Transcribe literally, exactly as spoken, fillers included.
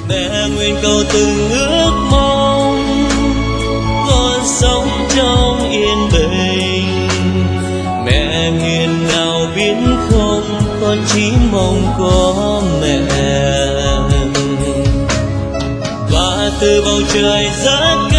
Mẹ nguyện cầu từng ước mong con sống trong yên bình. Mẹ hiền nào biết không, con chỉ mong có mẹ. Và từ bầu trời rất